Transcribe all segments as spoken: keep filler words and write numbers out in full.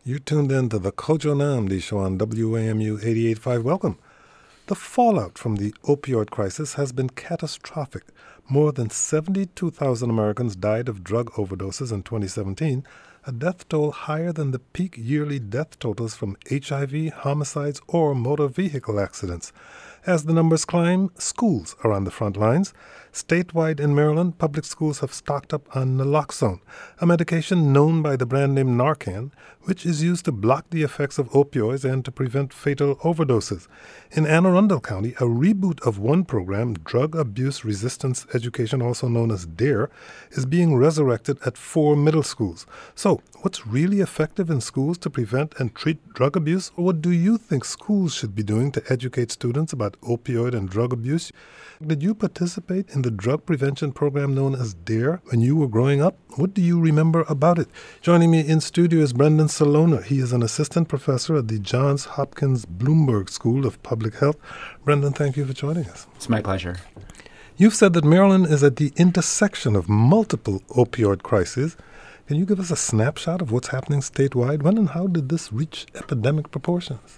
You tuned in to the Kojo Namdi show on W A M U eighty-eight point five. Welcome. The fallout from the opioid crisis has been catastrophic. More than seventy-two thousand Americans died of drug overdoses in twenty seventeen, a death toll higher than the peak yearly death totals from H I V, homicides, or motor vehicle accidents. As the numbers climb, schools are on the front lines. Statewide in Maryland, public schools have stocked up on naloxone, a medication known by the brand name Narcan, which is used to block the effects of opioids and to prevent fatal overdoses. In Anne Arundel County, a reboot of one program, Drug Abuse Resistance Education, also known as DARE, is being resurrected at four middle schools. So, what's really effective in schools to prevent and treat drug abuse, or what do you think schools should be doing to educate students about opioid and drug abuse? Did you participate in the drug prevention program known as DARE when you were growing up? What do you remember about it? Joining me in studio is Brendan Salona. He is an assistant professor at the Johns Hopkins Bloomberg School of Public Health. Brendan, thank you for joining us. It's my pleasure. You've said that Maryland is at the intersection of multiple opioid crises. Can you give us a snapshot of what's happening statewide? When and how did this reach epidemic proportions?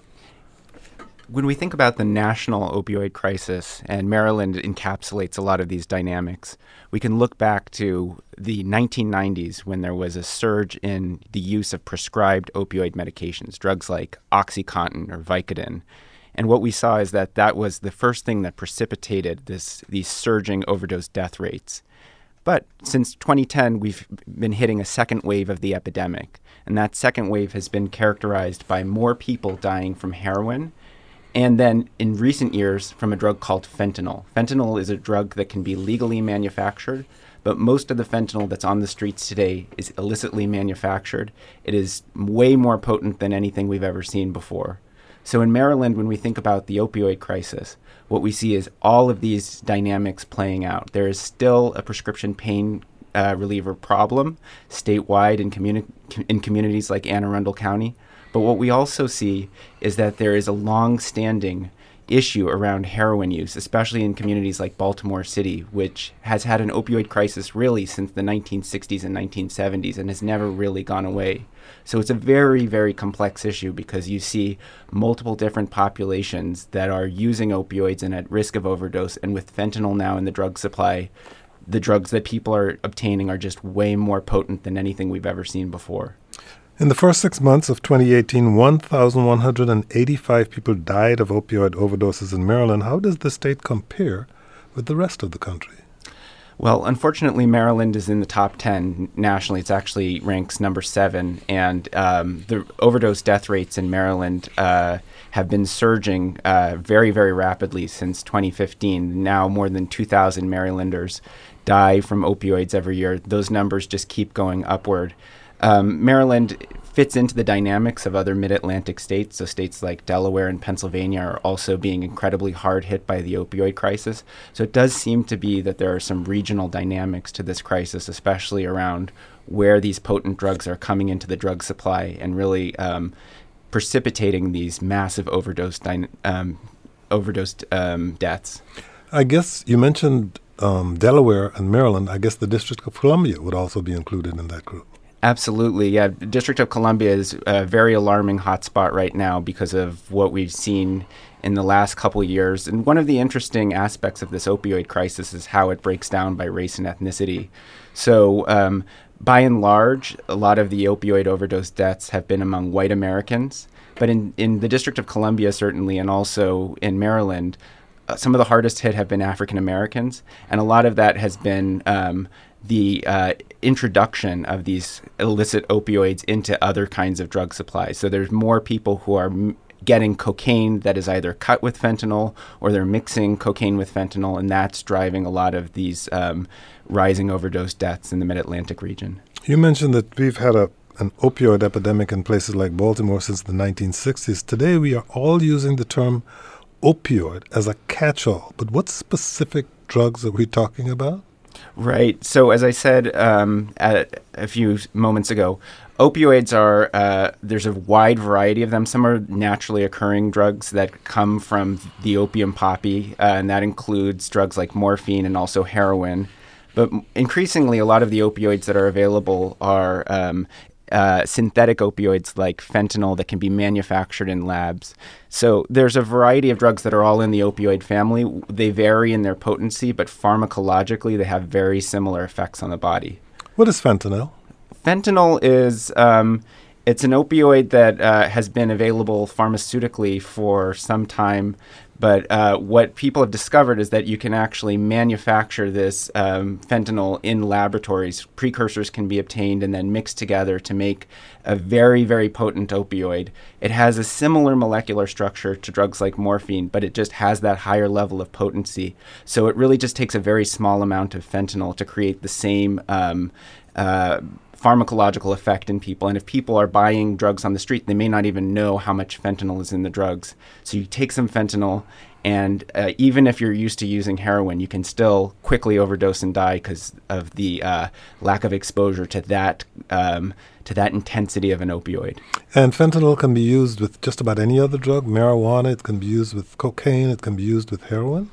When we think about the national opioid crisis, and Maryland encapsulates a lot of these dynamics, we can look back to the nineteen nineties when there was a surge in the use of prescribed opioid medications, drugs like OxyContin or Vicodin. And what we saw is that that was the first thing that precipitated this these surging overdose death rates. But since twenty ten, we've been hitting a second wave of the epidemic. And that second wave has been characterized by more people dying from heroin, and then in recent years from a drug called fentanyl. Fentanyl is a drug that can be legally manufactured, but most of the fentanyl that's on the streets today is illicitly manufactured. It is way more potent than anything we've ever seen before. So in Maryland, when we think about the opioid crisis, what we see is all of these dynamics playing out. There is still a prescription pain uh, reliever problem statewide in, communi- in communities like Anne Arundel County. But what we also see is that there is a long-standing issue around heroin use, especially in communities like Baltimore City, which has had an opioid crisis really since the nineteen sixties and nineteen seventies and has never really gone away. So it's a very, very complex issue because you see multiple different populations that are using opioids and at risk of overdose. And with fentanyl now in the drug supply, the drugs that people are obtaining are just way more potent than anything we've ever seen before. In the first six months of twenty eighteen, one thousand one hundred eighty-five people died of opioid overdoses in Maryland. How does the state compare with the rest of the country? Well, unfortunately, Maryland is in the top ten nationally. It's actually ranks number seven, and um, the overdose death rates in Maryland uh, have been surging uh, very, very rapidly since twenty fifteen. Now more than two thousand Marylanders die from opioids every year. Those numbers just keep going upward. Um, Maryland fits into the dynamics of other mid-Atlantic states, so states like Delaware and Pennsylvania are also being incredibly hard hit by the opioid crisis. So it does seem to be that there are some regional dynamics to this crisis, especially around where these potent drugs are coming into the drug supply and really um, precipitating these massive overdose dy- um, overdose um, deaths. I guess you mentioned um, Delaware and Maryland. I guess the District of Columbia would also be included in that group. Absolutely, yeah. The District of Columbia is a very alarming hotspot right now because of what we've seen in the last couple of years. And one of the interesting aspects of this opioid crisis is how it breaks down by race and ethnicity. So um, by and large, a lot of the opioid overdose deaths have been among white Americans. But in, in the District of Columbia, certainly, and also in Maryland, uh, some of the hardest hit have been African Americans. And a lot of that has been um, the uh, introduction of these illicit opioids into other kinds of drug supplies. So there's more people who are m- getting cocaine that is either cut with fentanyl or they're mixing cocaine with fentanyl, and that's driving a lot of these um, rising overdose deaths in the Mid-Atlantic region. You mentioned that we've had a an opioid epidemic in places like Baltimore since the nineteen sixties. Today we are all using the term opioid as a catch-all, but what specific drugs are we talking about? Right. So as I said um, a, a few moments ago, opioids are, uh, there's a wide variety of them. Some are naturally occurring drugs that come from the opium poppy, uh, and that includes drugs like morphine and also heroin. But increasingly, a lot of the opioids that are available are um, uh, synthetic opioids like fentanyl that can be manufactured in labs. So there's a variety of drugs that are all in the opioid family. They vary in their potency, but pharmacologically they have very similar effects on the body. What is fentanyl? Fentanyl is um, it's an opioid that uh, has been available pharmaceutically for some time. But uh, what people have discovered is that you can actually manufacture this um, fentanyl in laboratories. Precursors can be obtained and then mixed together to make a very, very potent opioid. It has a similar molecular structure to drugs like morphine, but it just has that higher level of potency. So it really just takes a very small amount of fentanyl to create the same um, uh, pharmacological effect in people. And if people are buying drugs on the street, they may not even know how much fentanyl is in the drugs. So you take some fentanyl, and uh, even if you're used to using heroin, you can still quickly overdose and die because of the uh, lack of exposure to that um, to that intensity of an opioid. And fentanyl can be used with just about any other drug. Marijuana, it can be used with cocaine, it can be used with heroin.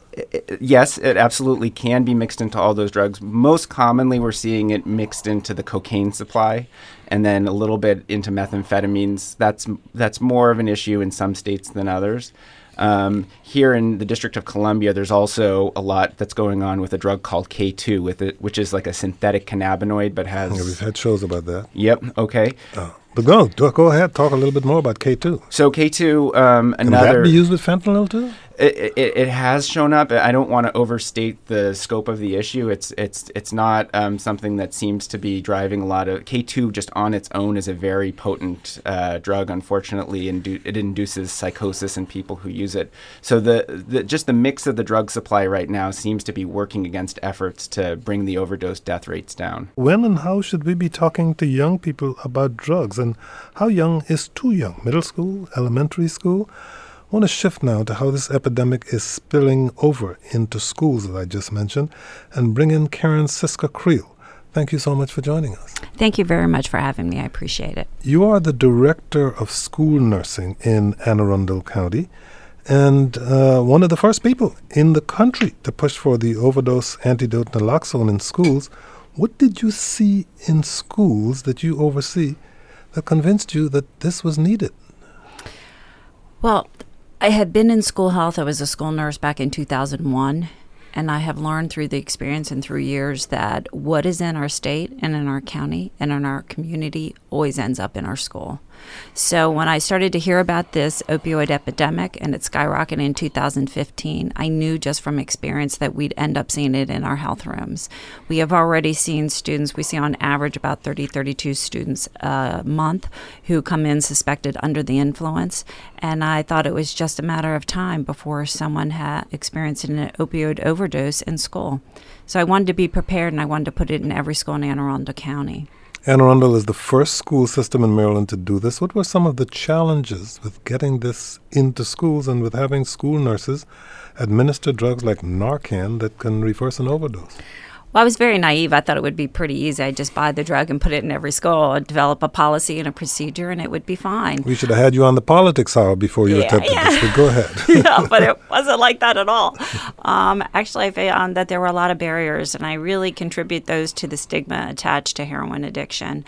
Yes, it absolutely can be mixed into all those drugs. Most commonly, we're seeing it mixed into the cocaine supply and then a little bit into methamphetamines. That's that's more of an issue in some states than others. Um, here in the District of Columbia, there's also a lot that's going on with a drug called K two, with it, which is like a synthetic cannabinoid, but has... Yeah, we've had shows about that. Yep, okay. Oh. But go, go ahead, talk a little bit more about K two. So K two, um, another... Can that be used with fentanyl too? It, it, it has shown up. I don't want to overstate the scope of the issue. It's it's it's not um, something that seems to be driving a lot of... K two just on its own is a very potent uh, drug, unfortunately. Indu- it induces psychosis in people who use it. So the, the just the mix of the drug supply right now seems to be working against efforts to bring the overdose death rates down. When and how should we be talking to young people about drugs? And how young is too young? Middle school? Elementary school? I want to shift now to how this epidemic is spilling over into schools, as I just mentioned, and bring in Karen Siska-Creel. Thank you so much for joining us. Thank you very much for having me. I appreciate it. You are the Director of School Nursing in Anne Arundel County, and uh, one of the first people in the country to push for the overdose antidote naloxone in schools. What did you see in schools that you oversee that convinced you that this was needed? Well, I had been in school health. I was a school nurse back in two thousand one, and I have learned through the experience and through years that what is in our state and in our county and in our community always ends up in our school. So when I started to hear about this opioid epidemic and it skyrocketed in two thousand fifteen, I knew just from experience that we'd end up seeing it in our health rooms. We have already seen students, we see on average about thirty, thirty-two students a month who come in suspected under the influence. And I thought it was just a matter of time before someone had experienced an opioid overdose in school. So I wanted to be prepared, and I wanted to put it in every school in Anne Arundel County. Anne Arundel is the first school system in Maryland to do this. What were some of the challenges with getting this into schools and with having school nurses administer drugs like Narcan that can reverse an overdose? Well, I was very naive. I thought it would be pretty easy. I'd just buy the drug and put it in every school, I'd develop a policy and a procedure, and it would be fine. We should have had you on the politics hour before you yeah, attempted yeah. this, but go ahead. Yeah, but it wasn't like that at all. Um, actually, I found that there were a lot of barriers, and I really contribute those to the stigma attached to heroin addiction.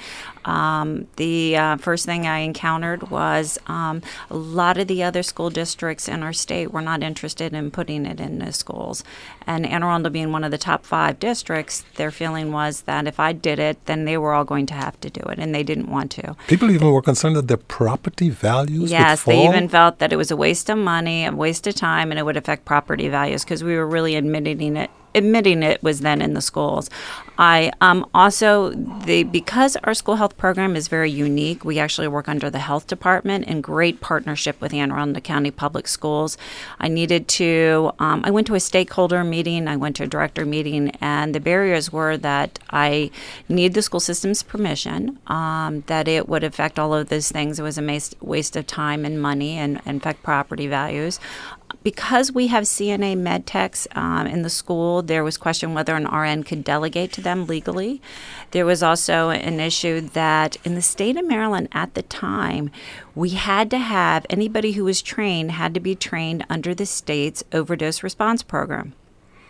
Um, the uh, first thing I encountered was um, a lot of the other school districts in our state were not interested in putting it in the schools. And Anne Arundel being one of the top five districts, their feeling was that if I did it, then they were all going to have to do it, and they didn't want to. People even were concerned that their property values Yes, would fall? They even felt that it was a waste of money, a waste of time, and it would affect property values because we were really admitting it. Admitting it was then in the schools. I um, also, the because our school health program is very unique, we actually work under the health department in great partnership with Anne Arundel County Public Schools. I needed to, um, I went to a stakeholder meeting, I went to a director meeting, and the barriers were that I need the school system's permission, um, that it would affect all of those things. It was a waste, waste of time and money and, and affect property values. Because we have C N A med techs um, in the school, there was question whether an R N could delegate to them legally. There was also an issue that in the state of Maryland at the time, we had to have anybody who was trained had to be trained under the state's overdose response program.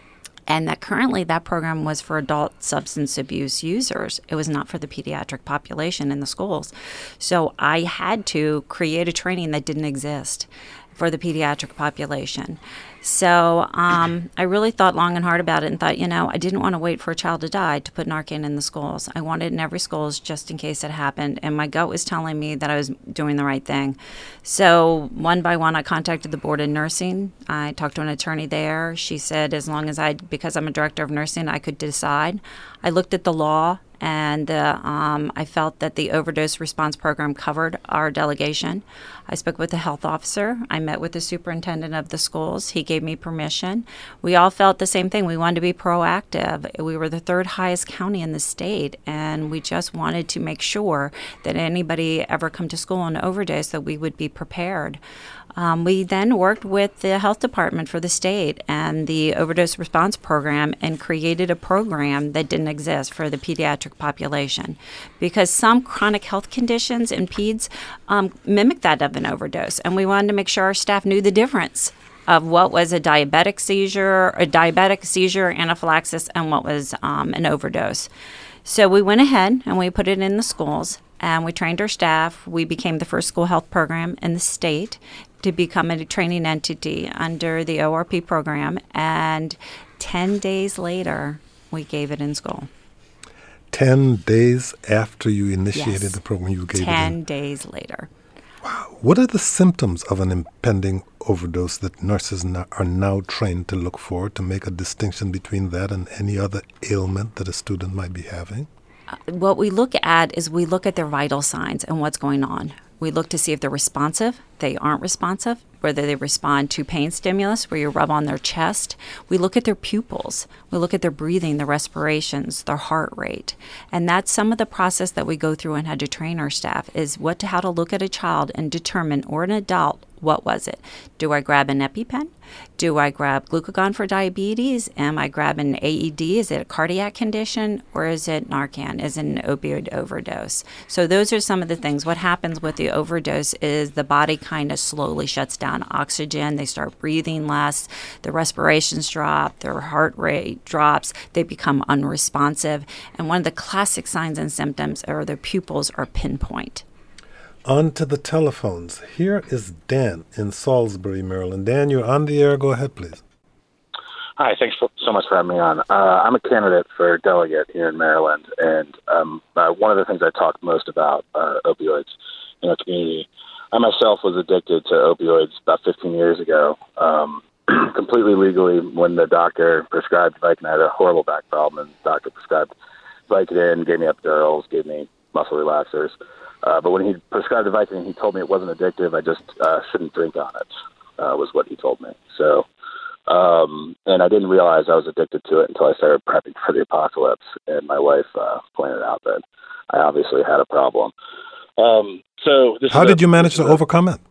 and that currently that program was for adult substance abuse users. It was not for the pediatric population in the schools. So I had to create a training that didn't exist for the pediatric population. So um, I really thought long and hard about it and thought, you know, I didn't want to wait for a child to die to put Narcan in the schools. I wanted it in every schools just in case it happened. And my gut was telling me that I was doing the right thing. So one by one, I contacted the Board of Nursing. I talked to an attorney there. She said as long as I, because I'm a director of nursing, I could decide. I looked at the law. And uh, um, I felt that the overdose response program covered our delegation. I spoke with the health officer. I met with the superintendent of the schools. He gave me permission. We all felt the same thing. We wanted to be proactive. We were the third highest county in the state, and we just wanted to make sure that anybody ever come to school and overdose, that we would be prepared. Um, we then worked with the health department for the state and the overdose response program and created a program that didn't exist for the pediatric population, because some chronic health conditions in peds um, mimic that of an overdose, and we wanted to make sure our staff knew the difference of what was a diabetic seizure, a diabetic seizure anaphylaxis, and what was um, an overdose. So we went ahead and we put it in the schools, and we trained our staff. We became the first school health program in the state to become a training entity under the O R P program, and ten days later, we gave it in school. Ten days after you initiated Yes. the program, you gave it in? Ten days later. Wow. What are the symptoms of an impending overdose that nurses no- are now trained to look for to make a distinction between that and any other ailment that a student might be having? Uh, what we look at is we look at their vital signs and what's going on. We look to see if they're responsive, they aren't responsive, whether they respond to pain stimulus where you rub on their chest. We look at their pupils. We look at their breathing, their respirations, their heart rate. And that's some of the process that we go through and had to train our staff is what to, how to look at a child and determine, or an adult, what was it? Do I grab an EpiPen? Do I grab glucagon for diabetes? Am I grabbing A E D? Is it a cardiac condition? Or is it Narcan? Is it an opioid overdose? So those are some of the things. What happens with the overdose is the body kind of slowly shuts down oxygen. They start breathing less. Their respirations drop. Their heart rate drops. They become unresponsive. And one of the classic signs and symptoms are their pupils are pinpoint. On to the telephones. Here is Dan in Salisbury, Maryland. Dan, you're on the air. Go ahead, please. Hi, thanks for, so much for having me on. Uh, I'm a candidate for delegate here in Maryland, and um, uh, one of the things I talk most about are opioids in our community. I myself was addicted to opioids about fifteen years ago, um, completely legally when the doctor prescribed Vicodin. I had a horrible back problem, and the doctor prescribed Vicodin, gave me epidurals, gave me muscle relaxers. Uh, but when he prescribed the Vicodin, he told me it wasn't addictive. I just uh, shouldn't drink on it, uh, was what he told me. So, um, and I didn't realize I was addicted to it until I started prepping for the apocalypse. And my wife uh, pointed out that I obviously had a problem. Um, so, this how is did a, you manage to a, overcome it?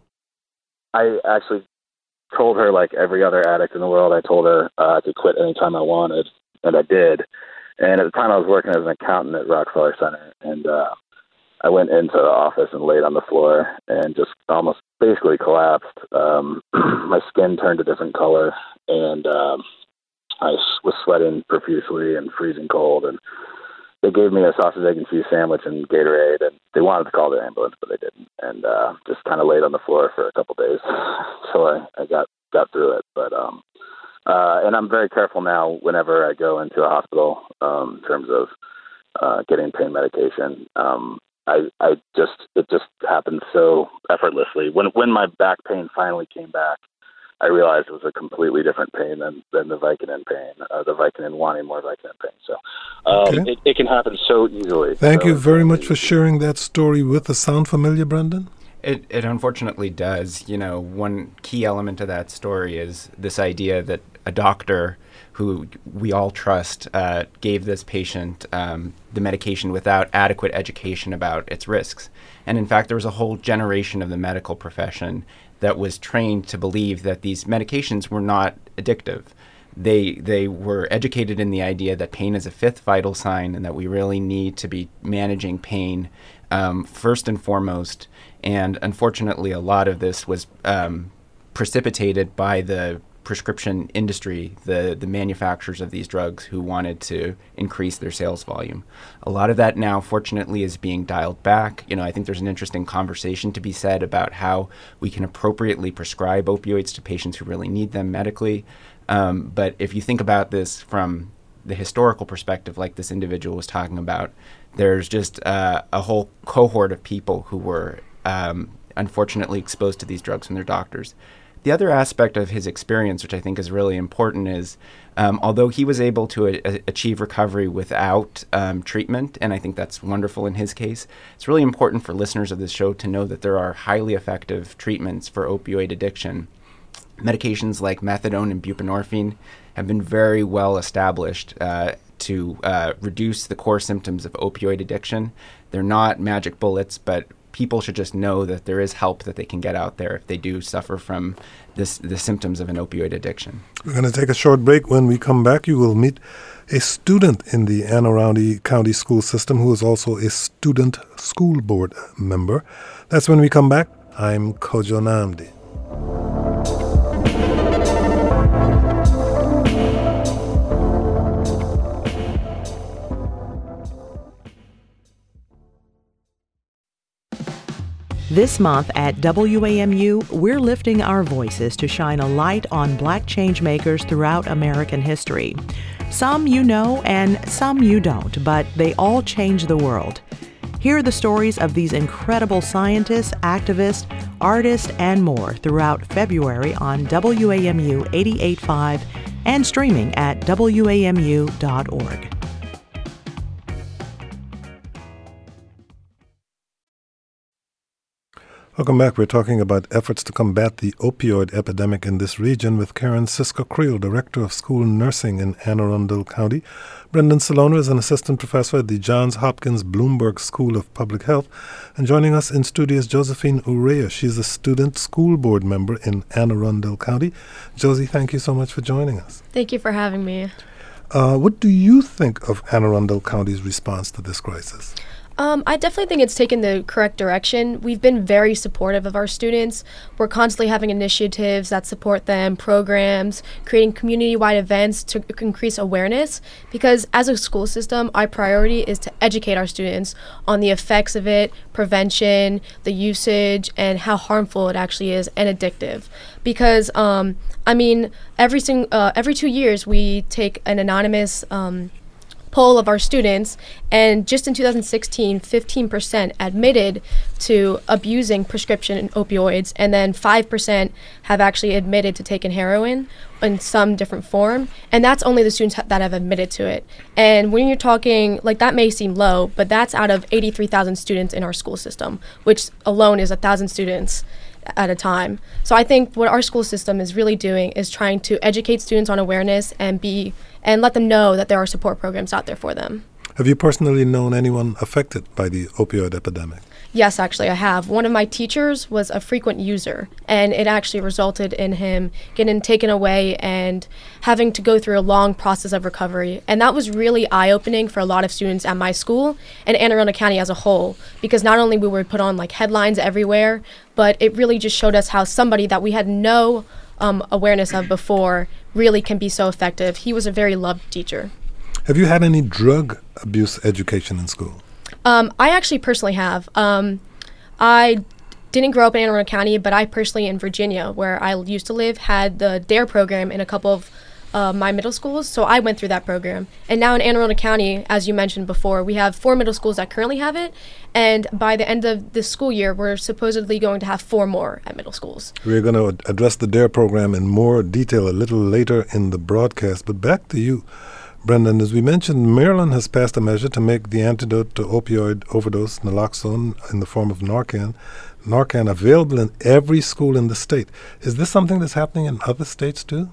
I actually told her, like every other addict in the world, I told her uh, I could quit anytime I wanted, and I did. And at the time, I was working as an accountant at Rockefeller Center, and uh, I went into the office and laid on the floor and just almost basically collapsed. Um, my skin turned a different color, and um, I was sweating profusely and freezing cold. And they gave me a sausage, egg, and cheese sandwich and Gatorade, and they wanted to call the ambulance, but they didn't. And uh, just kind of laid on the floor for a couple days until I, I got, got through it. But um, uh, and I'm very careful now whenever I go into a hospital um, in terms of uh, getting pain medication. Um, I, I just, it just happened so effortlessly. When when my back pain finally came back, I realized it was a completely different pain than, than the Vicodin pain, uh, the Vicodin wanting more Vicodin pain. So um, Okay. it, it can happen so easily. Thank so you very much easily. for sharing that story with us. Sound familiar, Brendan? It, it unfortunately does. You know, one key element of that story is this idea that a doctor who we all trust uh, gave this patient um, the medication without adequate education about its risks. And in fact, there was a whole generation of the medical profession that was trained to believe that these medications were not addictive. They they were educated in the idea that pain is a fifth vital sign and that we really need to be managing pain um, first and foremost. And unfortunately, a lot of this was um, precipitated by the prescription industry, the, the manufacturers of these drugs who wanted to increase their sales volume. A lot of that now, fortunately, is being dialed back. You know, I think there's an interesting conversation to be said about how we can appropriately prescribe opioids to patients who really need them medically. Um, but if you think about this from the historical perspective, like this individual was talking about, there's just uh, a whole cohort of people who were um, unfortunately exposed to these drugs from their doctors. The other aspect of his experience, which I think is really important, is um, although he was able to a- achieve recovery without um, treatment, and I think that's wonderful in his case, it's really important for listeners of this show to know that there are highly effective treatments for opioid addiction. Medications like methadone and buprenorphine have been very well established uh, to uh, reduce the core symptoms of opioid addiction. They're not magic bullets, but people should just know that there is help that they can get out there if they do suffer from this, the symptoms of an opioid addiction. We're going to take a short break. When we come back, you will meet a student in the Anne Arundel County school system who is also a student school board member. That's when we come back. I'm Kojo Nnamdi. This month at W A M U, we're lifting our voices to shine a light on Black changemakers throughout American history. Some you know and some you don't, but they all changed the world. Hear the stories of these incredible scientists, activists, artists, and more throughout February on W A M U eighty-eight point five and streaming at W A M U dot org. Welcome back. We're talking about efforts to combat the opioid epidemic in this region with Karen Sisko-Creel, Director of School Nursing in Anne Arundel County. Brendan Salona is an assistant professor at the Johns Hopkins Bloomberg School of Public Health. And joining us in studio is Josephine Urea. She's a student school board member in Anne Arundel County. Josie, thank you so much for joining us. Thank you for having me. Uh, what do you think of Anne Arundel County's response to this crisis? Um, I definitely think it's taken the correct direction. We've been very supportive of our students. We're constantly having initiatives that support them, programs, creating community-wide events to increase awareness, because as a school system, our priority is to educate our students on the effects of it, prevention, the usage, and how harmful it actually is and addictive. Because, um, I mean, every, sing- uh, every two years we take an anonymous um, poll of our students, and just in two thousand sixteen, fifteen percent admitted to abusing prescription opioids, and then five percent have actually admitted to taking heroin in some different form, and that's only the students ha- that have admitted to it. And when you're talking, like, that may seem low, but that's out of eighty-three thousand students in our school system, which alone is one thousand students at a time. So I think what our school system is really doing is trying to educate students on awareness and be and let them know that there are support programs out there for them. Have you personally known anyone affected by the opioid epidemic? Yes, actually, I have. One of my teachers was a frequent user, and it actually resulted in him getting taken away and having to go through a long process of recovery. And that was really eye-opening for a lot of students at my school and Anne Arundel County as a whole, because not only we were put on like headlines everywhere, but it really just showed us how somebody that we had no um, awareness of before really can be so effective. He was a very loved teacher. Have you had any drug abuse education in school? Um, I actually personally have. Um, I didn't grow up in Anne Arundel County, but I personally in Virginia, where I used to live, had the DARE program in a couple of uh, my middle schools, so I went through that program. And now in Anne Arundel County, as you mentioned before, we have four middle schools that currently have it, and by the end of this school year, we're supposedly going to have four more at middle schools. We're going to address the DARE program in more detail a little later in the broadcast, but back to you, Brendan. As we mentioned, Maryland has passed a measure to make the antidote to opioid overdose, naloxone, in the form of Narcan, Narcan available in every school in the state. Is this something that's happening in other states too?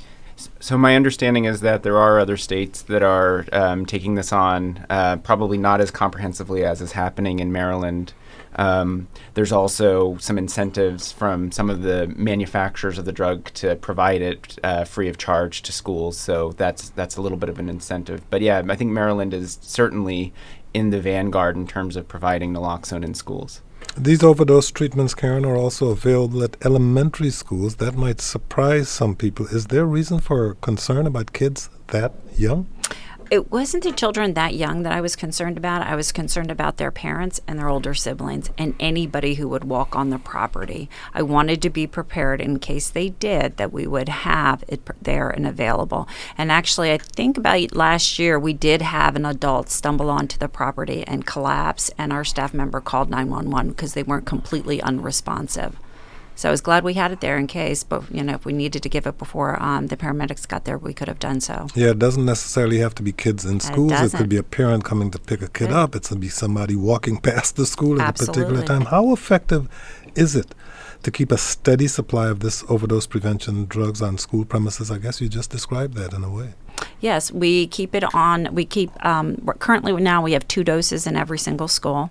So my understanding is that there are other states that are um, taking this on, uh, probably not as comprehensively as is happening in Maryland. Um, there's also some incentives from some of the manufacturers of the drug to provide it uh, free of charge to schools. So that's that's a little bit of an incentive. But yeah, I think Maryland is certainly in the vanguard in terms of providing naloxone in schools. These overdose treatments, Karen, are also available at elementary schools. That might surprise some people. Is there reason for concern about kids that young? It wasn't the children that young that I was concerned about. I was concerned about their parents and their older siblings and anybody who would walk on the property. I wanted to be prepared in case they did, that we would have it there and available. And actually, I think about last year, we did have an adult stumble onto the property and collapse, and our staff member called nine one one because they weren't completely unresponsive. So I was glad we had it there in case, but, you know, if we needed to give it before um, the paramedics got there, we could have done so. Yeah, it doesn't necessarily have to be kids in schools. It, it could be a parent coming to pick a kid Right. up. It could be somebody walking past the school at Absolutely. a particular time. How effective is it to keep a steady supply of this overdose prevention drugs on school premises? I guess you just described that in a way. Yes, we keep it on. We keep, um, we're currently now we have two doses in every single school.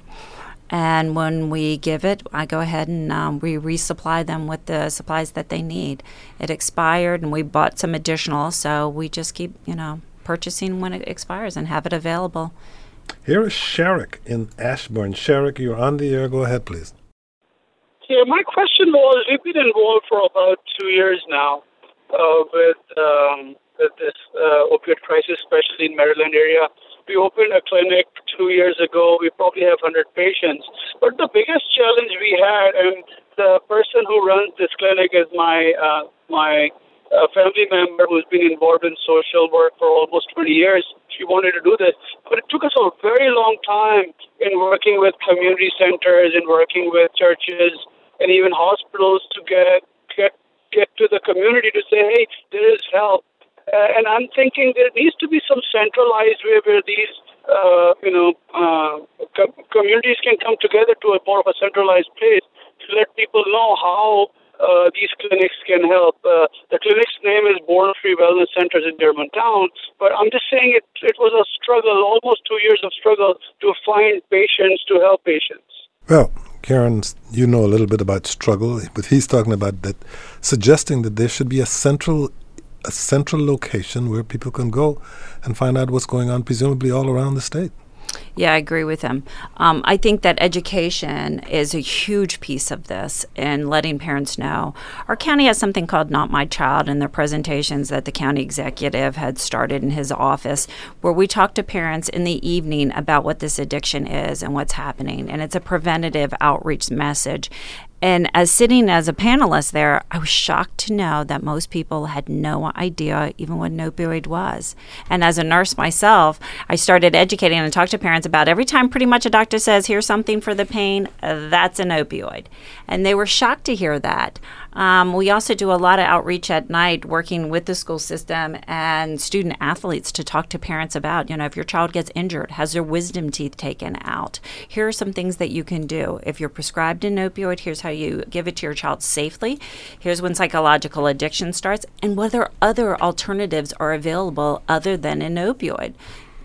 And when we give it, I go ahead and um, we resupply them with the supplies that they need. It expired, and we bought some additional, so we just keep, you know, purchasing when it expires and have it available. Here is Sherrick in Ashburn. Sherrick, you're on the air. Go ahead, please. Yeah, my question was, we've been involved for about two years now uh, with, um, with this uh, opioid crisis, especially in Maryland area. We opened a clinic two years ago. We probably have one hundred patients. But the biggest challenge we had, and the person who runs this clinic is my uh, my uh, family member who's been involved in social work for almost twenty years. She wanted to do this. But it took us a very long time in working with community centers and working with churches and even hospitals to get get get to the community to say, hey, there is help. Uh, and I'm thinking there needs to be some centralized way where these, uh, you know, uh, com- communities can come together to a more of a centralized place to let people know how uh, these clinics can help. Uh, the clinic's name is Born Free Wellness Centers in Germantown, but I'm just saying it, it was a struggle, almost two years of struggle to find patients, to help patients. Well, Karen, you know a little bit about struggle, but he's talking about that, suggesting that there should be a central a central location where people can go and find out what's going on, presumably all around the state. Yeah, I agree with him. Um, I think that education is a huge piece of this and letting parents know. Our county has something called Not My Child in their presentations that the county executive had started in his office, where we talk to parents in the evening about what this addiction is and what's happening. And it's a preventative outreach message. And as sitting as a panelist there, I was shocked to know that most people had no idea even what an opioid was. And as a nurse myself, I started educating and talked to parents about every time pretty much a doctor says, here's something for the pain, uh, that's an opioid. And they were shocked to hear that. Um, we also do a lot of outreach at night working with the school system and student athletes to talk to parents about, you know, if your child gets injured, has their wisdom teeth taken out, here are some things that you can do. If you're prescribed an opioid, here's how you give it to your child safely. Here's when psychological addiction starts, and whether other alternatives are available other than an opioid.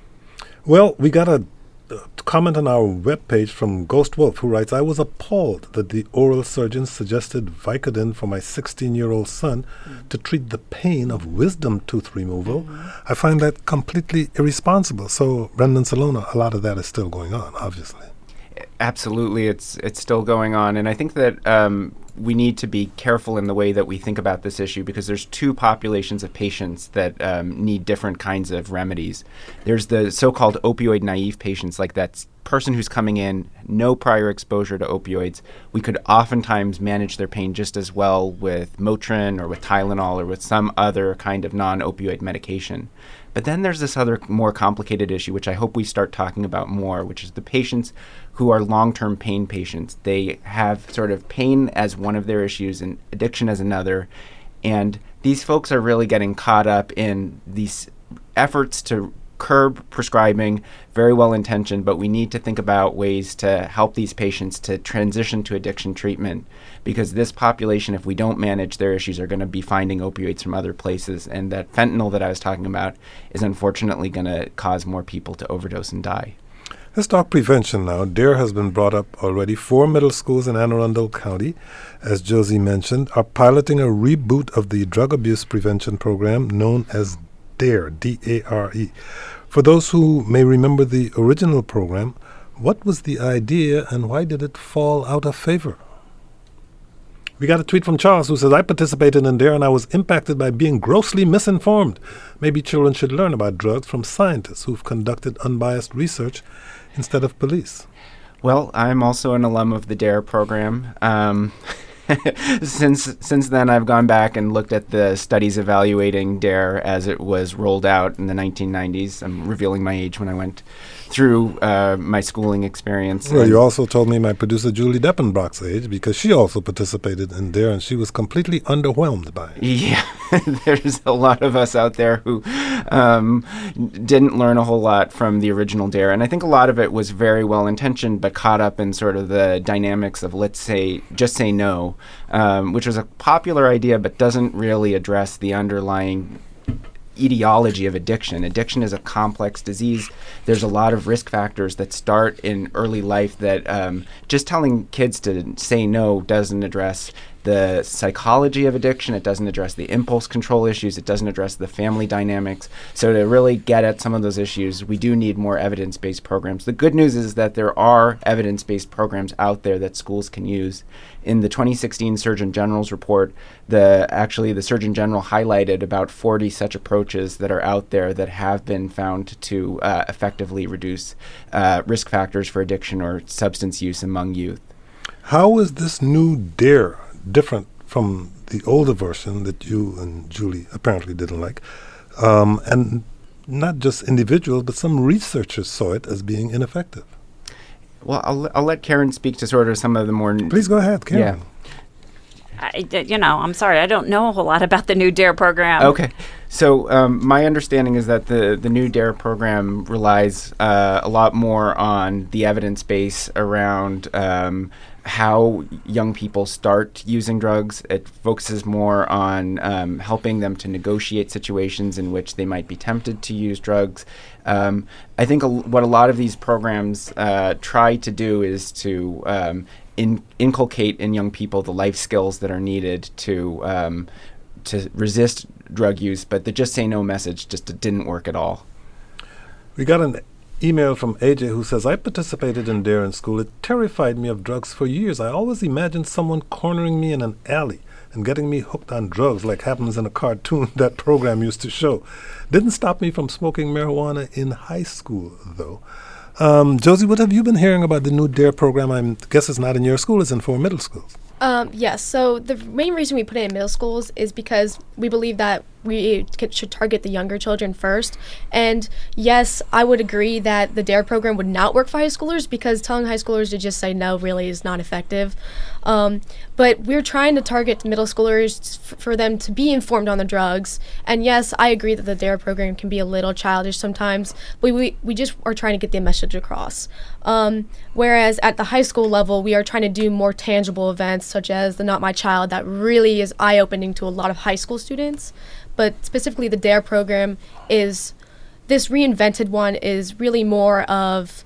Well, we got a uh, comment on our webpage from Ghost Wolf, who writes, I was appalled that the oral surgeon suggested Vicodin for my sixteen-year-old son mm-hmm. to treat the pain of wisdom tooth removal. Mm-hmm. I find that completely irresponsible. So, Brendan Salona, a lot of that is still going on, obviously. Absolutely, it's it's still going on, and I think that um, we need to be careful in the way that we think about this issue, because there's two populations of patients that um, need different kinds of remedies. There's the so-called opioid naive patients, like that person who's coming in, no prior exposure to opioids. We could oftentimes manage their pain just as well with Motrin or with Tylenol or with some other kind of non-opioid medication. But then there's this other more complicated issue, which I hope we start talking about more, which is the patients who are long-term pain patients. They have sort of pain as one of their issues and addiction as another. And these folks are really getting caught up in these efforts to curb prescribing, very well intentioned, but we need to think about ways to help these patients to transition to addiction treatment, because this population, if we don't manage their issues, are going to be finding opioids from other places, and that fentanyl that I was talking about is unfortunately going to cause more people to overdose and die. Let's talk prevention now. DARE has been brought up already. Four middle schools in Anne Arundel County, as Josie mentioned, are piloting a reboot of the drug abuse prevention program known as DARE, D A R E. For those who may remember the original program, What was the idea and why did it fall out of favor? We got a tweet from Charles who says, I participated in DARE and I was impacted by being grossly misinformed. Maybe children should learn about drugs from scientists who've conducted unbiased research instead of police. Well, I'm also an alum of the DARE program. Um, since since then, I've gone back and looked at the studies evaluating DARE as it was rolled out in the nineteen nineties. I'm revealing my age when I went through uh, my schooling experience. Well, you also told me my producer Julie Deppenbrock's age because she also participated in DARE and she was completely underwhelmed by it. Yeah, there's a lot of us out there who um, didn't learn a whole lot from the original DARE. And I think a lot of it was very well intentioned, but caught up in sort of the dynamics of let's say, just say no, um, which was a popular idea, but doesn't really address the underlying etiology of addiction. Addiction is a complex disease. There's a lot of risk factors that start in early life that um, just telling kids to say no doesn't address the psychology of addiction. It doesn't address the impulse control issues. It doesn't address the family dynamics. So to really get at some of those issues, we do need more evidence-based programs. The good news is that there are evidence-based programs out there that schools can use. In the twenty sixteen Surgeon General's report, the actually the Surgeon General highlighted about forty such approaches that are out there that have been found to uh, effectively reduce uh, risk factors for addiction or substance use among youth. How is this new DARE different from the older version that you and Julie apparently didn't like? Um, and not just individuals, but some researchers saw it as being ineffective. Well, I'll, I'll let Karen speak to sort of some of the more... N- Please go ahead, Karen. Yeah. I, you know, I'm sorry, I don't know a whole lot about the new DARE program. Okay. So um, my understanding is that the, the new DARE program relies uh, a lot more on the evidence base around um, how young people start using drugs. It focuses more on um, helping them to negotiate situations in which they might be tempted to use drugs. Um, I think a, what a lot of these programs uh, try to do is to um, in, inculcate in young people the life skills that are needed to um, to resist drug use, but the just say no message just didn't work at all. We got an email from A J who says, I participated in DARE in school. It terrified me of drugs for years. I always imagined someone cornering me in an alley and getting me hooked on drugs like happens in a cartoon that program used to show. Didn't stop me from smoking marijuana in high school, though. Um, Josie, what have you been hearing about the new DARE program? I guess it's not in your school, it's in four middle schools. Um, yes, so the main reason we put it in middle schools is because we believe that we should target the younger children first. And yes, I would agree that the DARE program would not work for high schoolers because telling high schoolers to just say no really is not effective. Um, but we're trying to target middle schoolers f- for them to be informed on the drugs. And yes, I agree that the DARE program can be a little childish sometimes, but we, we just are trying to get the message across. Um, whereas at the high school level, we are trying to do more tangible events such as the Not My Child that really is eye-opening to a lot of high school students. But specifically the DARE program is, this reinvented one is really more of,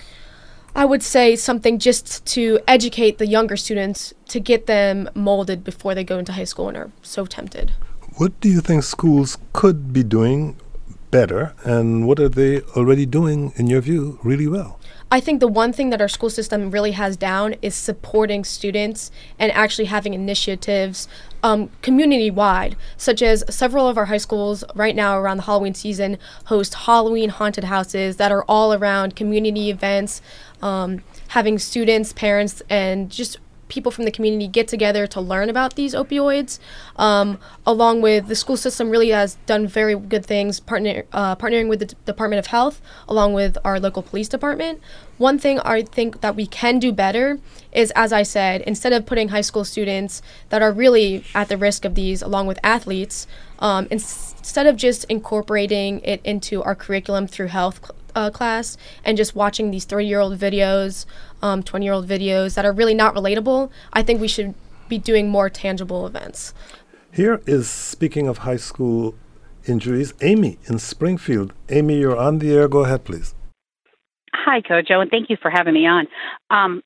I would say, something just to educate the younger students to get them molded before they go into high school and are so tempted. What do you think schools could be doing better, and what are they already doing, in your view, really well? I think the one thing that our school system really has down is supporting students and actually having initiatives um, community-wide, such as several of our high schools right now around the Halloween season host Halloween haunted houses that are all around community events, um, having students, parents, and just people from the community get together to learn about these opioids, um, along with the school system really has done very good things partner, uh, partnering with the D- Department of Health along with our local police department. One thing I think that we can do better is, as I said, instead of putting high school students that are really at the risk of these along with athletes, um, instead of just incorporating it into our curriculum through health cl- uh, class and just watching these thirty-year-old videos, um, twenty-year-old videos that are really not relatable, I think we should be doing more tangible events. Here is, speaking of high school injuries, Amy in Springfield. Amy, you're on the air. Go ahead, please. Hi, Kojo, and thank you for having me on. Um,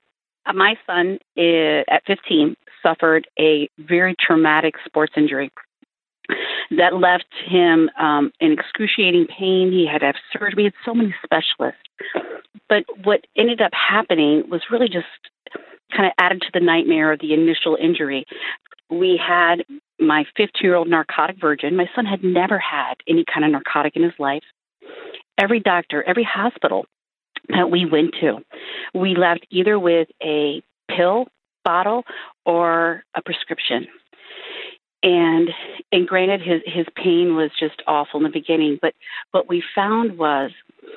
my son, is, at fifteen, suffered a very traumatic sports injury. that left him um, in excruciating pain. He had to have surgery. We had so many specialists. But what ended up happening was really just kind of added to the nightmare of the initial injury. We had my fifteen-year-old narcotic virgin. My son had never had any kind of narcotic in his life. Every doctor, every hospital that we went to, we left either with a pill bottle or a prescription. And and granted, his, his pain was just awful in the beginning. But what we found was,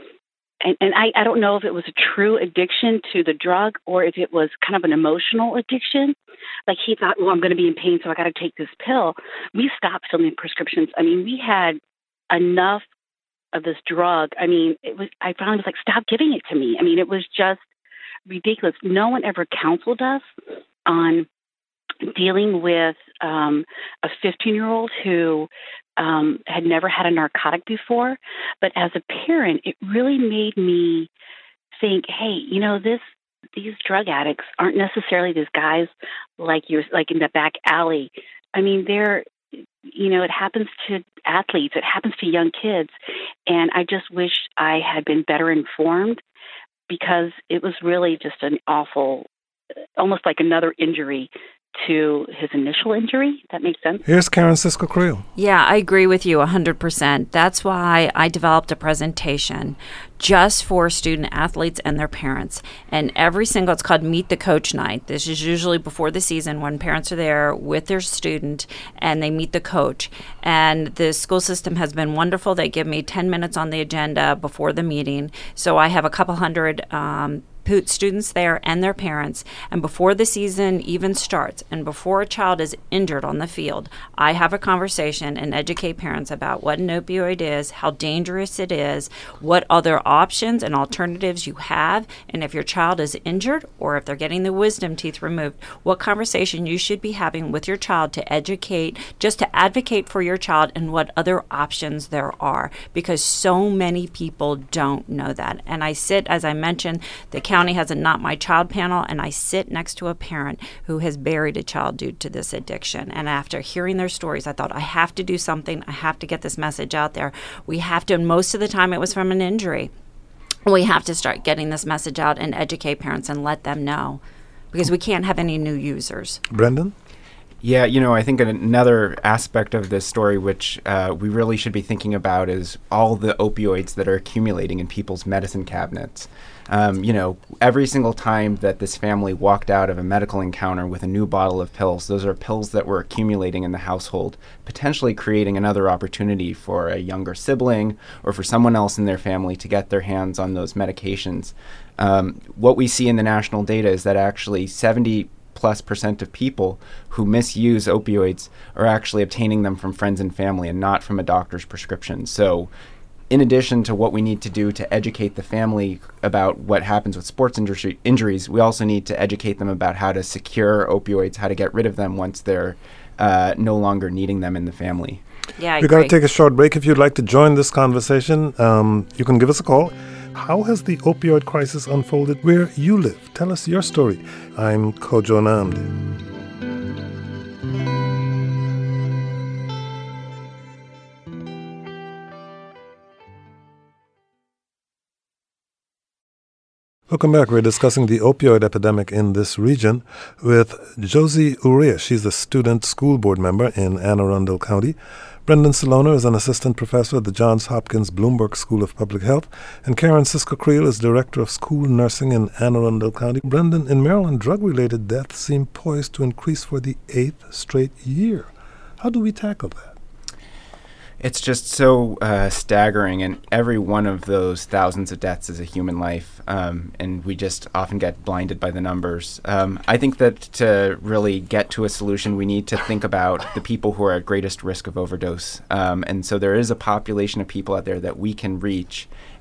and, and I, I don't know if it was a true addiction to the drug or if it was kind of an emotional addiction. Like he thought, well, I'm going to be in pain, so I got to take this pill. We stopped filling prescriptions. I mean, we had enough of this drug. I mean, it was. I finally was like, stop giving it to me. I mean, it was just ridiculous. No one ever counseled us on dealing with um, a fifteen-year-old who um, had never had a narcotic before. But as a parent, it really made me think, hey, you know, this these drug addicts aren't necessarily these guys like you're like in the back alley. I mean, they're, you know, it happens to athletes, it happens to young kids. And I just wish I had been better informed, because it was really just an awful, almost like another injury to his initial injury. That makes sense. Here's Karen Cisco Creel. Yeah, I agree with you one hundred percent. That's why I developed a presentation just for student athletes and their parents. And every single, it's called Meet the Coach Night. This is usually before the season when parents are there with their student and they meet the coach. And the school system has been wonderful. They give me ten minutes on the agenda before the meeting. So I have a couple hundred um, students there and their parents, and before the season even starts and before a child is injured on the field, I have a conversation and educate parents about what an opioid is, how dangerous it is, what other options and alternatives you have, and if your child is injured or if they're getting the wisdom teeth removed, what conversation you should be having with your child to educate, just to advocate for your child and what other options there are, because so many people don't know that. And I sit, as I mentioned, the county has a Not My Child panel, and I sit next to a parent who has buried a child due to this addiction. And after hearing their stories, I thought, I have to do something. I have to get this message out there. We have to, and most of the time it was from an injury. We have to start getting this message out and educate parents and let them know, because we can't have any new users. Brendan? Yeah, you know, I think another aspect of this story which uh, we really should be thinking about is all the opioids that are accumulating in people's medicine cabinets. Um, you know, every single time that this family walked out of a medical encounter with a new bottle of pills, those are pills that were accumulating in the household, potentially creating another opportunity for a younger sibling or for someone else in their family to get their hands on those medications. Um, what we see in the national data is that actually seventy plus percent of people who misuse opioids are actually obtaining them from friends and family and not from a doctor's prescription. So in addition to what we need to do to educate the family about what happens with sports injury, injuries, we also need to educate them about how to secure opioids, how to get rid of them once they're uh, no longer needing them in the family. Yeah, I We've got to take a short break. If you'd like to join this conversation, um, you can give us a call. How has the opioid crisis unfolded where you live? Tell us your story. I'm Kojo Nnamdi. Welcome back. We're discussing the opioid epidemic in this region with Josie Uriah. She's a student school board member in Anne Arundel County. Brendan Salona is an assistant professor at the Johns Hopkins Bloomberg School of Public Health. And Karen Cisco Creel is director of school nursing in Anne Arundel County. Brendan, in Maryland, drug-related deaths seem poised to increase for the eighth straight year. How do we tackle that? It's just so uh, staggering, and every one of those thousands of deaths is a human life, um, and we just often get blinded by the numbers. Um, I think that to really get to a solution, we need to think about the people who are at greatest risk of overdose. Um, and so there is a population of people out there that we can reach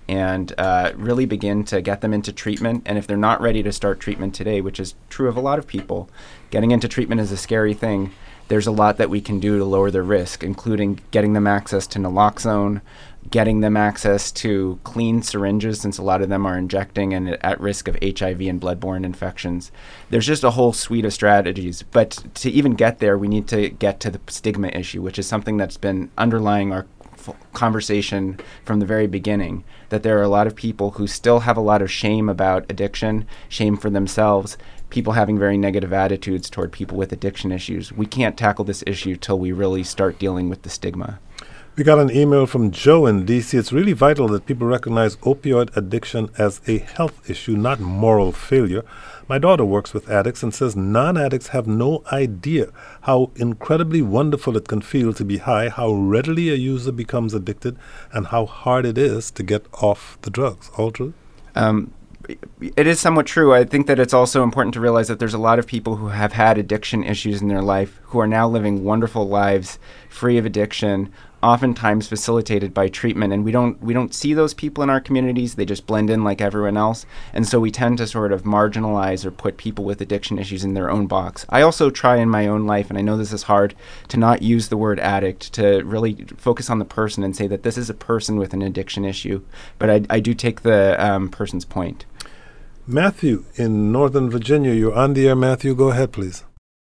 and uh, really begin to get them into treatment. And if they're not ready to start treatment today, which is true of a lot of people, getting into treatment is a scary thing. There's a lot that we can do to lower their risk, including getting them access to naloxone, getting them access to clean syringes, since a lot of them are injecting and at risk of H I V and bloodborne infections. There's just a whole suite of strategies. But to even get there, we need to get to the stigma issue, which is something that's been underlying our f- conversation from the very beginning, that there are a lot of people who still have a lot of shame about addiction, shame for themselves, people having very negative attitudes toward people with addiction issues. We can't tackle this issue till we really start dealing with the stigma. We got an email from Joe in D C. It's really vital that people recognize opioid addiction as a health issue, not moral failure. My daughter works with addicts and says non-addicts have no idea how incredibly wonderful it can feel to be high, how readily a user becomes addicted, and how hard it is to get off the drugs. All true? Um, It is somewhat true. I think that it's also important to realize that there's a lot of people who have had addiction issues in their life who are now living wonderful lives free of addiction, oftentimes facilitated by treatment. And we don't we don't see those people in our communities. They just blend in like everyone else. And so we tend to sort of marginalize or put people with addiction issues in their own box. I also try in my own life, and I know this is hard, to not use the word addict, to really focus on the person and say that this is a person with an addiction issue. But I, I do take the um, person's point. Matthew in Northern Virginia. You're on the air, Matthew. Go ahead, please.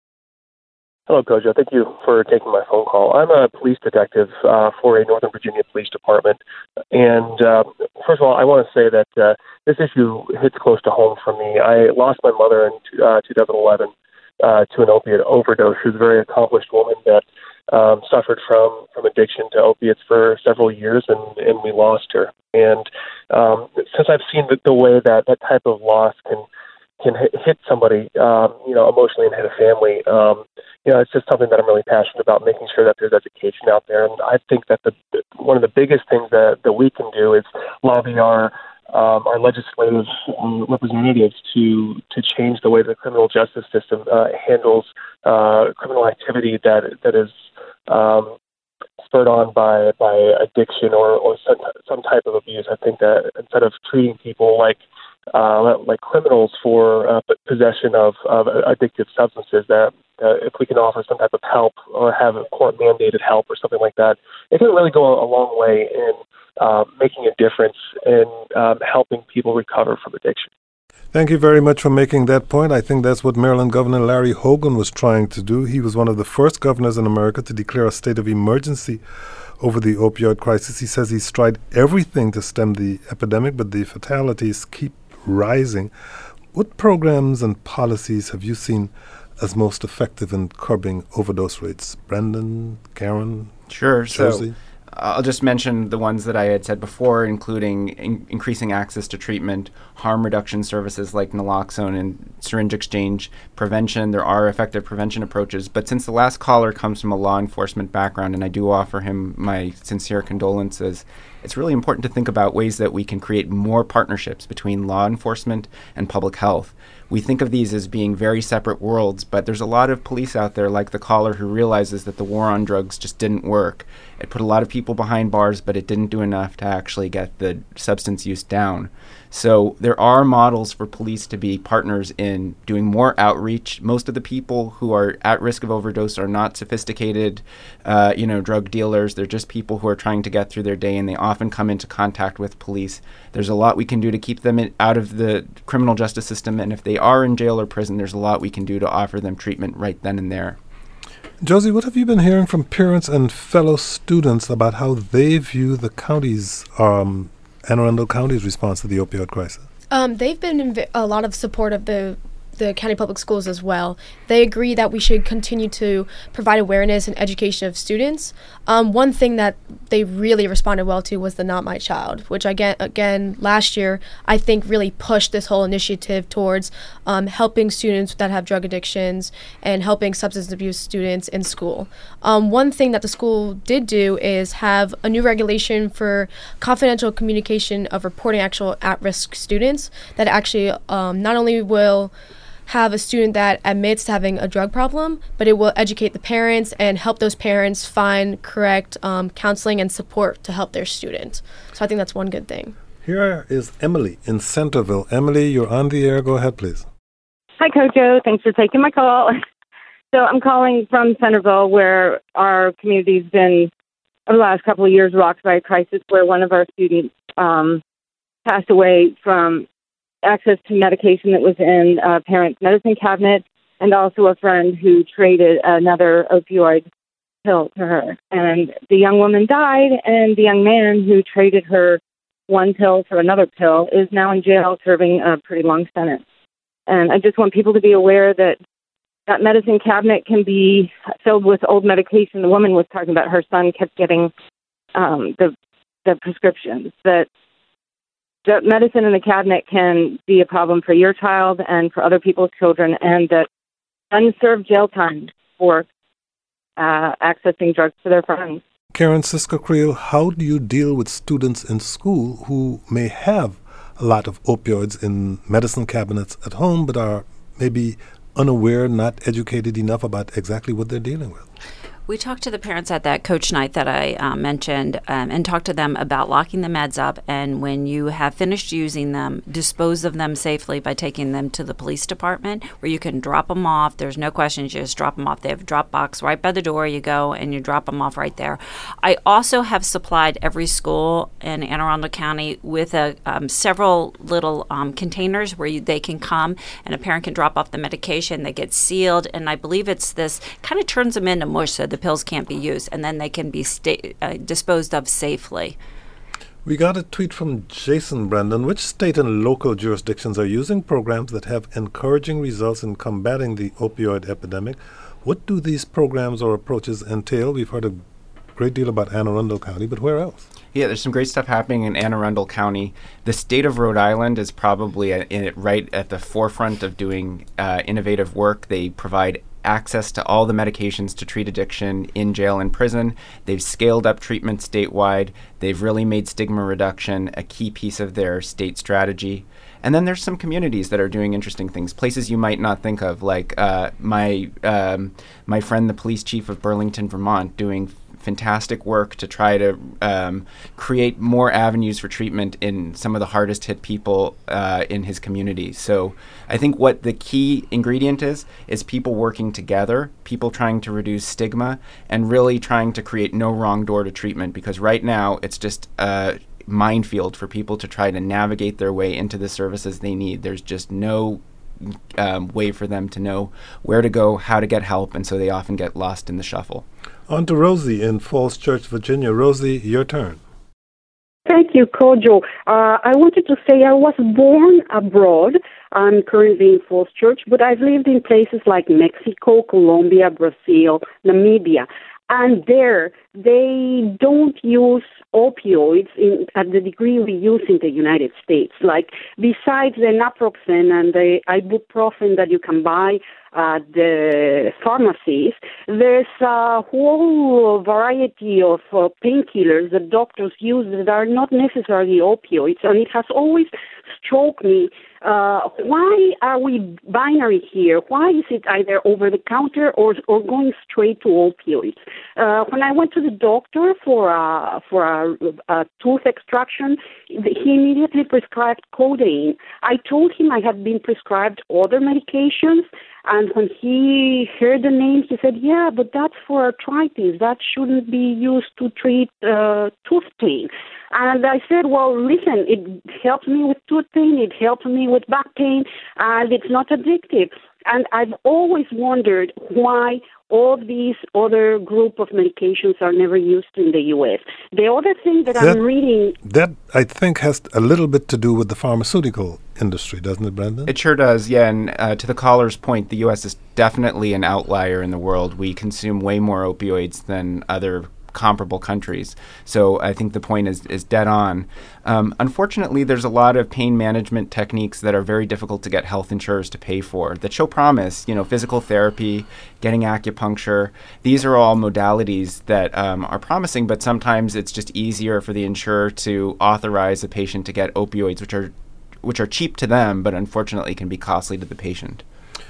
Hello, Kojo. Thank you for taking my phone call. I'm a police detective uh, for a Northern Virginia Police Department. And uh, first of all, I want to say that uh, this issue hits close to home for me. I lost my mother in uh, two thousand eleven uh, to an opiate overdose. She was a very accomplished woman that um, suffered from, from addiction to opiates for several years, and, and we lost her. And um, since I've seen the, the way that that type of loss can can hit somebody, um, you know, emotionally and hit a family, um, you know, it's just something that I'm really passionate about, making sure that there's education out there. And I think that the, one of the biggest things that, that we can do is lobby our um, our legislative um, representatives to to change the way the criminal justice system uh, handles uh, criminal activity that that is um, spurred on by by addiction or, or some, some type of abuse. I think that instead of treating people like Uh, like criminals for uh, possession of, of addictive substances, that uh, if we can offer some type of help or have a court-mandated help or something like that, it can really go a long way in uh, making a difference in um, helping people recover from addiction. Thank you very much for making that point. I think that's what Maryland Governor Larry Hogan was trying to do. He was one of the first governors in America to declare a state of emergency over the opioid crisis. He says he's tried everything to stem the epidemic, but the fatalities keep rising. What programs and policies have you seen as most effective in curbing overdose rates? Brendan, Karen, Sure. Josie? So I'll just mention the ones that I had said before, including in- increasing access to treatment, harm reduction services like naloxone and syringe exchange, prevention. There are effective prevention approaches. But since the last caller comes from a law enforcement background, and I do offer him my sincere condolences, it's really important to think about ways that we can create more partnerships between law enforcement and public health. We think of these as being very separate worlds, but there's a lot of police out there, like the caller, who realizes that the war on drugs just didn't work. It put a lot of people behind bars, but it didn't do enough to actually get the substance use down. So there are models for police to be partners in doing more outreach. Most of the people who are at risk of overdose are not sophisticated, uh, you know, drug dealers. They're just people who are trying to get through their day, and they often come into contact with police. There's a lot we can do to keep them in, out of the criminal justice system, and if they are in jail or prison, there's a lot we can do to offer them treatment right then and there. Josie, what have you been hearing from parents and fellow students about how they view the county's, um, Anne Arundel County's response to the opioid crisis? Um, they've been in v- a lot of support of the the county public schools as well. They agree that we should continue to provide awareness and education of students. Um, one thing that they really responded well to was the Not My Child, which again, again last year, I think really pushed this whole initiative towards um, helping students that have drug addictions and helping substance abuse students in school. Um, one thing that the school did do is have a new regulation for confidential communication of reporting actual at-risk students that actually um, not only will have a student that admits to having a drug problem, but it will educate the parents and help those parents find correct um, counseling and support to help their student. So I think that's one good thing. Here is Emily in Centerville. Emily, you're on the air. Go ahead, please. Hi, Coach O. Thanks for taking my call. So I'm calling from Centerville, where our community's been, over the last couple of years, rocked by a crisis where one of our students um, passed away from access to medication that was in a parent's medicine cabinet, and also a friend who traded another opioid pill to her. And the young woman died, and the young man who traded her one pill for another pill is now in jail serving a pretty long sentence. And I just want people to be aware that that medicine cabinet can be filled with old medication. The woman was talking about her son kept getting um, the the prescriptions. That the medicine in the cabinet can be a problem for your child and for other people's children, and that unserved jail time for uh, accessing drugs for their friends. Karen Sisker-Creel, how do you deal with students in school who may have a lot of opioids in medicine cabinets at home but are maybe unaware, not educated enough about exactly what they're dealing with? We talked to the parents at that coach night that I uh, mentioned um, and talked to them about locking the meds up, and when you have finished using them, dispose of them safely by taking them to the police department where you can drop them off. There's no questions. You just drop them off. They have a drop box right by the door. You go and you drop them off right there. I also have supplied every school in Anne Arundel County with a, um, several little um, containers where you, they can come and a parent can drop off the medication. They get sealed, and I believe it's this, kind of turns them into mush so the pills can't be used, and then they can be sta- uh, disposed of safely. We got a tweet from Jason Brendan. Which state and local jurisdictions are using programs that have encouraging results in combating the opioid epidemic? What do these programs or approaches entail? We've heard a great deal about Anne Arundel County, but where else? Yeah, there's some great stuff happening in Anne Arundel County. The state of Rhode Island is probably a, in it right at the forefront of doing uh, innovative work. They provide access to all the medications to treat addiction in jail and prison. They've scaled up treatment statewide. They've really made stigma reduction a key piece of their state strategy. And then there's some communities that are doing interesting things, places you might not think of, like uh, my um, my friend, the police chief of Burlington, Vermont, doing fantastic work to try to um, create more avenues for treatment in some of the hardest hit people uh, in his community. So I think what the key ingredient is, is people working together, people trying to reduce stigma, and really trying to create no wrong door to treatment, because right now it's just a minefield for people to try to navigate their way into the services they need. There's just no um, way for them to know where to go, how to get help, and so they often get lost in the shuffle. On to Rosie in Falls Church, Virginia. Rosie, your turn. Thank you, Kojo. Uh, I wanted to say I was born abroad. I'm currently in Falls Church, but I've lived in places like Mexico, Colombia, Brazil, Namibia. And there, they don't use opioids in, at the degree we use in the United States. Like, besides the naproxen and the ibuprofen that you can buy at the pharmacies, there's a whole variety of uh, painkillers that doctors use that are not necessarily opioids. And it has always struck me, uh, why are we binary here? Why is it either over-the-counter or or going straight to opioids? Uh, when I went to the doctor for a, for a, a tooth extraction, he immediately prescribed codeine. I told him I had been prescribed other medications, and when he heard the name, he said, yeah, but that's for arthritis. That shouldn't be used to treat uh, tooth pain. And I said, well, listen, it helps me with tooth pain, it helps me with back pain, and it's not addictive. And I've always wondered why all these other group of medications are never used in the U S. The other thing that, that I'm reading... That, I think, has a little bit to do with the pharmaceutical industry, doesn't it, Brendan? It sure does, yeah. And uh, to the caller's point, the U S is definitely an outlier in the world. We consume way more opioids than other comparable countries. So I think the point is, is dead on. Um, unfortunately, there's a lot of pain management techniques that are very difficult to get health insurers to pay for that show promise. You know, physical therapy, getting acupuncture. These are all modalities that um, are promising, but sometimes it's just easier for the insurer to authorize a patient to get opioids, which are which are cheap to them, but unfortunately can be costly to the patient.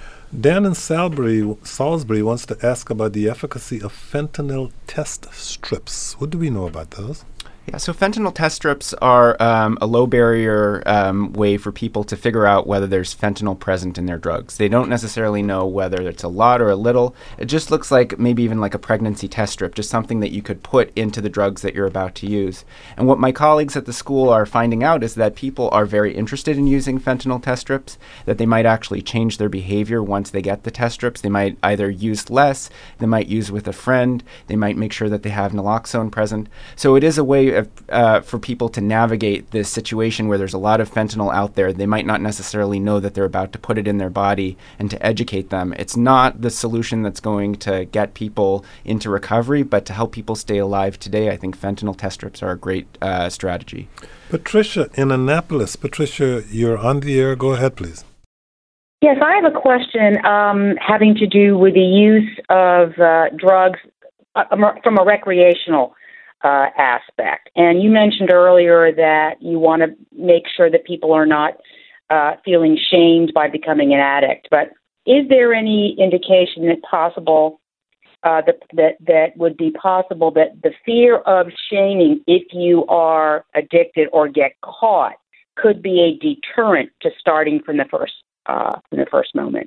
Dan in Salisbury, Salisbury wants to ask about the efficacy of fentanyl test strips. What do we know about those? Yeah, so fentanyl test strips are um, a low barrier um, way for people to figure out whether there's fentanyl present in their drugs. They don't necessarily know whether it's a lot or a little. It just looks like maybe even like a pregnancy test strip, just something that you could put into the drugs that you're about to use. And what my colleagues at the school are finding out is that people are very interested in using fentanyl test strips, that they might actually change their behavior once they get the test strips. They might either use less, they might use with a friend, they might make sure that they have naloxone present. So it is a way of, uh, for people to navigate this situation where there's a lot of fentanyl out there. They might not necessarily know that they're about to put it in their body, and to educate them. It's not the solution that's going to get people into recovery, but to help people stay alive today, I think fentanyl test strips are a great uh, strategy. Patricia in Annapolis. Patricia, you're on the air. Go ahead, please. Yes, I have a question um, having to do with the use of uh, drugs uh, from a recreational uh, aspect. And you mentioned earlier that you want to make sure that people are not uh, feeling shamed by becoming an addict. But is there any indication that possible uh, that, that that would be possible that the fear of shaming if you are addicted or get caught could be a deterrent to starting from the first uh, from the first moment?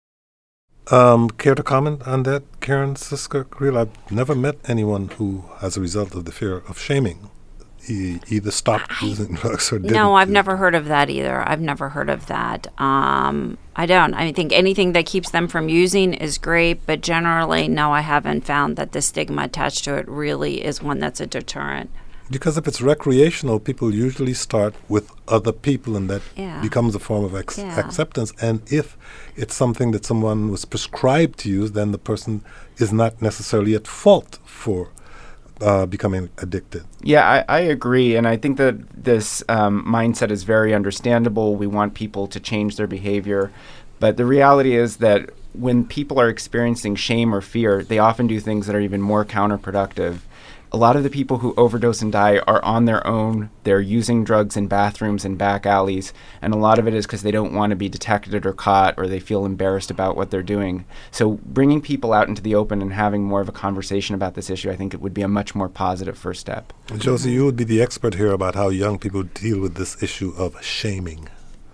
Um, care to comment on that, Karen Siska-Creel? I've never met anyone who, as a result of the fear of shaming, e- either stopped I, using drugs or didn't. No, I've never heard of that either. I've never heard of that. Um, I don't. I think anything that keeps them from using is great, but generally, no, I haven't found that the stigma attached to it really is one that's a deterrent. Because if it's recreational, people usually start with other people, and that yeah. becomes a form of ex- yeah. acceptance. And if it's something that someone was prescribed to use, then the person is not necessarily at fault for uh, becoming addicted. Yeah, I, I agree. And I think that this um, mindset is very understandable. We want people to change their behavior. But the reality is that when people are experiencing shame or fear, they often do things that are even more counterproductive. A lot of the people who overdose and die are on their own. They're using drugs in bathrooms and back alleys, and a lot of it is because they don't want to be detected or caught, or they feel embarrassed about what they're doing. So bringing people out into the open and having more of a conversation about this issue, I think it would be a much more positive first step. Josie, you would be the expert here about how young people deal with this issue of shaming.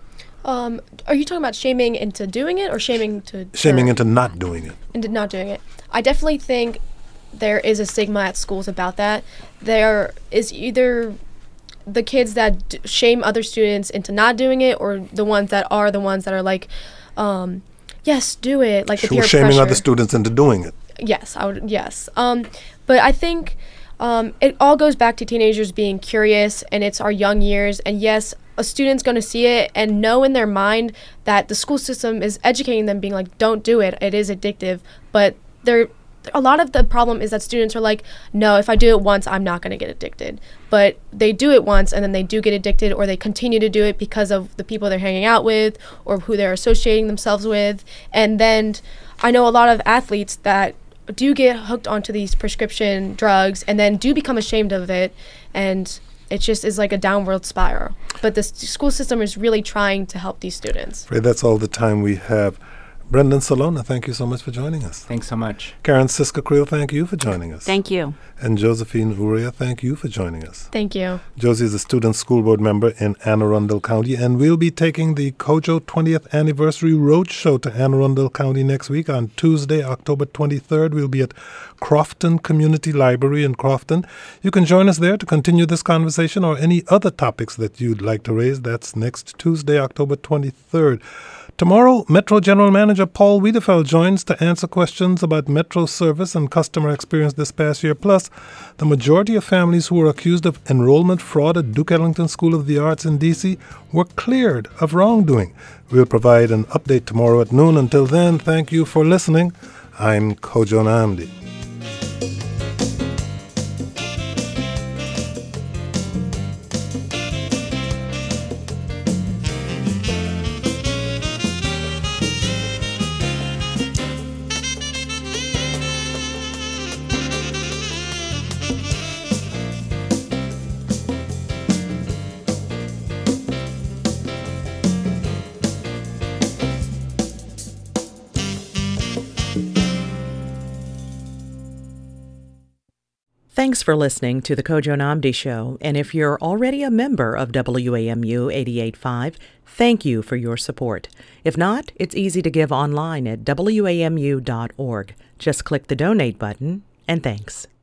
Um, are you talking about shaming into doing it or shaming to... Shaming into not doing it. Into not doing it. I definitely think there is a stigma at schools about that. There is either the kids that d- shame other students into not doing it, or the ones that are the ones that are like, um, yes, do it, like the peer shaming pressure. other students into doing it. Yes, I would. Yes, um, but I think um, it all goes back to teenagers being curious, and it's our young years. And yes, a student's going to see it and know in their mind that the school system is educating them, being like, don't do it. It is addictive, but they're a lot of the problem is that students are like, no, if I do it once, I'm not going to get addicted. But they do it once, and then they do get addicted, or they continue to do it because of the people they're hanging out with or who they're associating themselves with. And then I know a lot of athletes that do get hooked onto these prescription drugs and then do become ashamed of it. And it just is like a downward spiral. But the st- school system is really trying to help these students. Right, that's all the time we have. Brendan Salona, thank you so much for joining us. Thanks so much. Karen Siska-Creel, thank you for joining us. Thank you. And Josephine Uria, thank you for joining us. Thank you. Josie is a student school board member in Anne Arundel County, and we'll be taking the COJO twentieth Anniversary Roadshow to Anne Arundel County next week on Tuesday, October twenty-third. We'll be at Crofton Community Library in Crofton. You can join us there to continue this conversation or any other topics that you'd like to raise. That's next Tuesday, October twenty-third. Tomorrow, Metro General Manager Paul Wiedefeld joins to answer questions about Metro service and customer experience this past year. Plus, the majority of families who were accused of enrollment fraud at Duke Ellington School of the Arts in D C were cleared of wrongdoing. We'll provide an update tomorrow at noon. Until then, thank you for listening. I'm Kojo Nnamdi. Thanks for listening to the Kojo Nnamdi Show. And if you're already a member of W A M U eighty-eight point five, thank you for your support. If not, it's easy to give online at W A M U dot org. Just click the donate button, and thanks.